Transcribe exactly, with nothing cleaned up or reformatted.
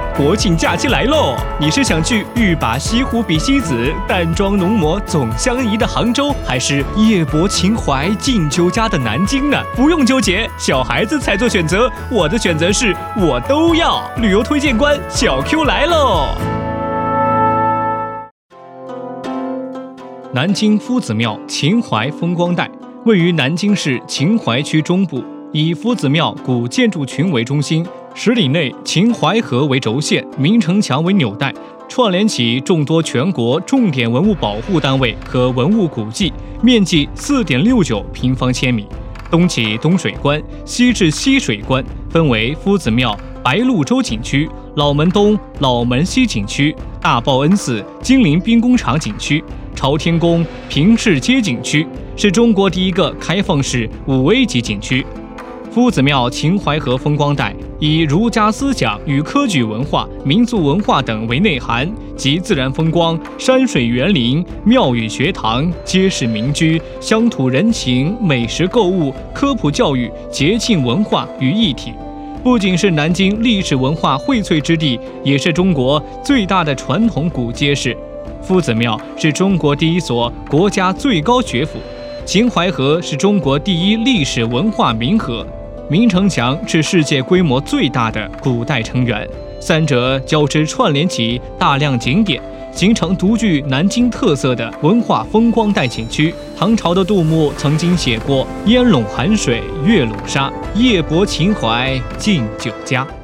国庆假期来喽！你是想去欲把西湖比西子，淡妆浓抹总相宜的杭州，还是夜泊秦淮敬酒家的南京呢？不用纠结，小孩子才做选择，我的选择是我都要。旅游推荐官小 Q 来喽！南京夫子庙秦淮风光带位于南京市秦淮区中部，以夫子庙古建筑群为中心。十里内秦淮河为轴线，明城墙为纽带，串联起众多全国重点文物保护单位和文物古迹，面积 四点六九平方千米。东起东水关，西至西水关，分为夫子庙白鹭洲景区、老门东、老门西景区、大报恩寺、金陵兵工厂景区、朝天宫、平市街景区，是中国第一个开放式五 A 级景区。夫子庙秦淮河风光带以儒家思想与科举文化、民族文化等为内涵，集自然风光、山水园林、庙宇学堂、街市民居、乡土人情、美食购物、科普教育、节庆文化于一体。不仅是南京历史文化荟萃之地，也是中国最大的传统古街市。夫子庙是中国第一所国家最高学府，秦淮河是中国第一历史文化名河。明城墙是世界规模最大的古代城垣，三者交织串联起大量景点，形成独具南京特色的文化风光带景区。唐朝的杜牧曾经写过“烟笼寒水月笼沙，夜泊秦淮敬酒家”。